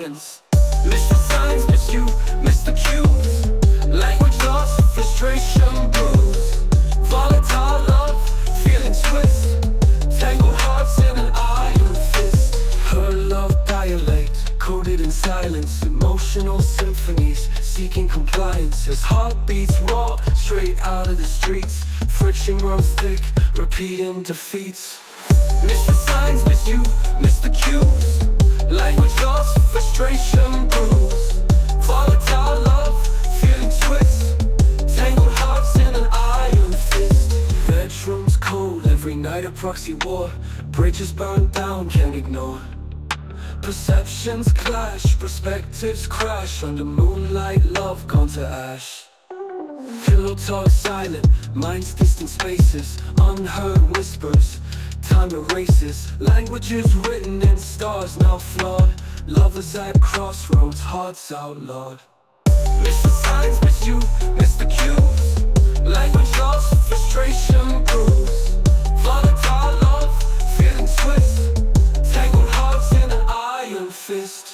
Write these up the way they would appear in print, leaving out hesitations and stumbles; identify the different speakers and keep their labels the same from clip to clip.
Speaker 1: compliance. Mr. Signs, miss you, Mr. Cues. Language lost, frustration bruise. Volatile love, feelings twist. Tangled hearts in an iron fist. Her love dilate, coded in silence. Emotional symphonies, seeking compliance. His heart beats raw, straight out of the streets. Friction runs thick, repeating defeats. Mr. Signs, miss you, Mr. Cues. Language lost, frustration bruise. Volatile love, feeling twist. Tangled hearts in an iron fist. Bedrooms cold, every night a proxy war. Bridges burned down, can't ignore. Perceptions clash, perspectives crash. Under moonlight, love gone to ash. Pillow talk silent, minds distant spaces. Unheard whispers, time erases. Languages written in stars now flawed. Lovers at crossroads, hearts outlawed. Mr. Signs, miss you, Mr. Cues. Language lost, frustration bruise. Volatile love, feeling twist. Tangled hearts in an iron fist.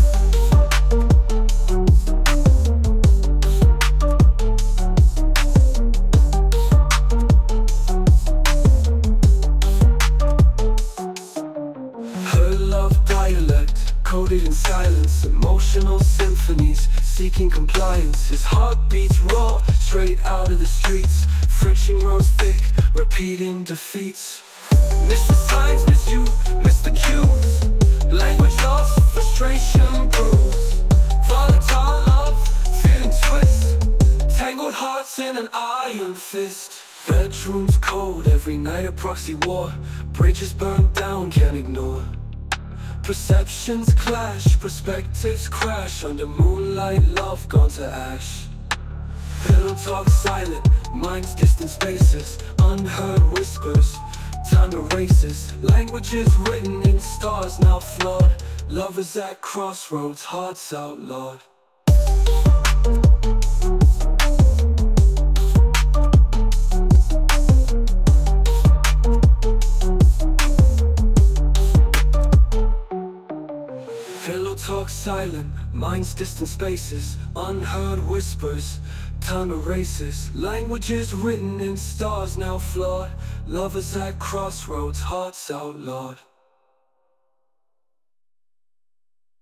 Speaker 1: Coded in silence, emotional symphonies, seeking compliance. His heart beats raw, straight out of the streets. Friction grows thick, repeating defeats. Mr. Signs, miss you, Mr. Cues. Language lost, frustration bruise. Volatile love, feeling twist. Tangled hearts in an iron fist. Bedrooms cold, every night a proxy war. Bridges burned down, can't ignore. Perceptions clash, perspectives crash. Under moonlight, love gone to ash. Pillow talk silent, minds distant spaces. Unheard whispers, time erases. Languages written in stars now flawed. Lovers at crossroads, hearts outlawed. Talk silent, minds distant spaces. Unheard whispers, time erases. Languages written in stars now flawed. Lovers at crossroads, hearts outlawed.